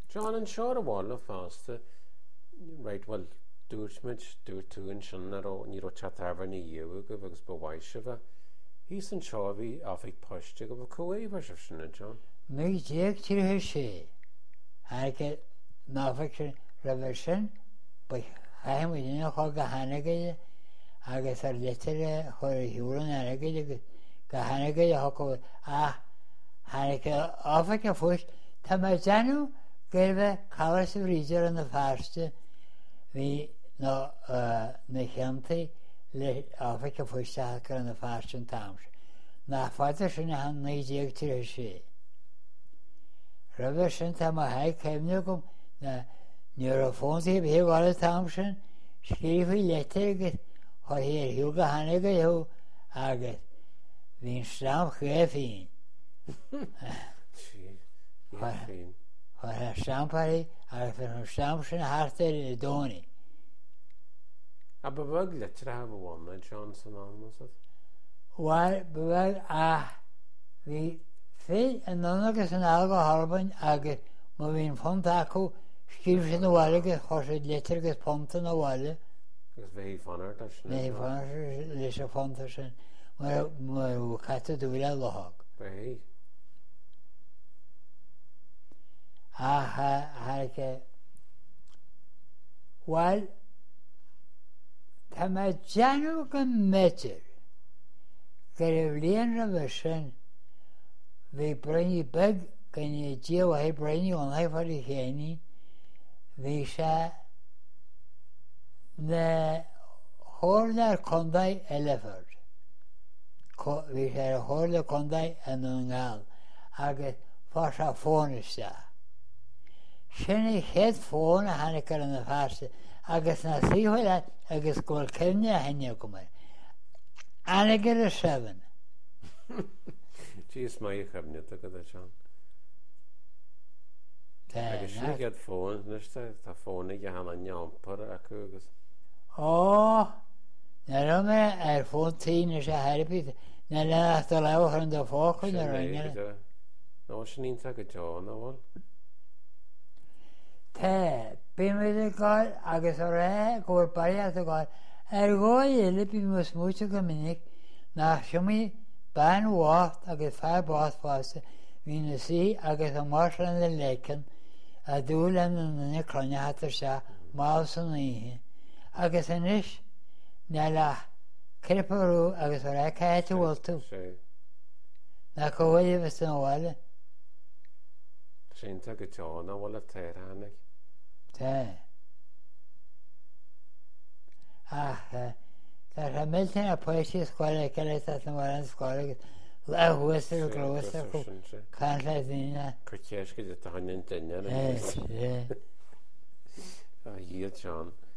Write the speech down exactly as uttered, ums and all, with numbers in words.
John an seo a bhála fásta, right, well, dúirt muid, dúirt tú an sin ar ó, ní ro chat arfer ní dhéú go agus bhhaise bheith. Hí san seo bhí áfik poiste go bh cóéhar se sinna, John. Mig déag tíhe sé. Hake náfik raibh sin, ba chaim udine chá go hanagaide, agus ar litere chuir hiúran anagaide go hanagaide hako a hanake áfik a fúis, tá mar deanú Gelbe cawrs y frisier yn y ffarst fi no na chianti le Africa fwysach yn y ffarst yn tams. Na ffaith sy'n han na i diag tyr hysg. Rhaid sy'n tam a haig cefnig na neurophone ti bhi wala tams yn sgrif i letter gyda ho hir hiwga hannig a hiw agad. Fi'n slam chef un. Fin. Har haar stampari, haar van haar stamp zijn hart in de doni. A beweg letter have one, Johnson on was het? Waar beweg ah, wie veel en dan nog eens een alge harben age, maar wie een pont ako schreef ze de walle, als het letter get ponten de walle. Dus wij van haar dat je. Nee, van haar lezen ponten zijn, maar maar hoe gaat het doen al log? Bij. Ah, harke. Wel, tama janu kan meter. Kerevlien ravershen. We brengi beg kan je jeo hij brengi on hij voor die geni. We sha de horner kondai elefant. Ko we sha horner kondai anungal. Age fasha fonista. Sinna headphone a hannacar an na fásta, agus na síhoile agus gúil cenne a henne go mar. Annagar a seven. Jeez, my cabinet look at that, John. Agus sinna headphone, nista tá fóna ge hanna nyampar a agus. Oh, na rome ar fón tín is a herpit, na le ta lewa chun da fócha na rinne. No, sin ínta go John, na bhil. Tá, bíimiid gáil agus a ré góir bariacht a gáil. Ar gáil eile bí mus múte go minic nach siomí ban bhácht agus fear báth fásta hí na sí agus a marslan le leican a dúlan na cronne hatar se máil san ihe. Agus an is na le criparú agus a ré caite bhiltú. Na cóhaile bheits an bháile. Sínta go John a bhil a teir hannig. Tá. Ach, tá ra miltin a poisi scoile ceile tá na bhar an scoile le huasar a glóasar go can le dtíine. Curtéis go de tá hanin duine. É, é. A híad John.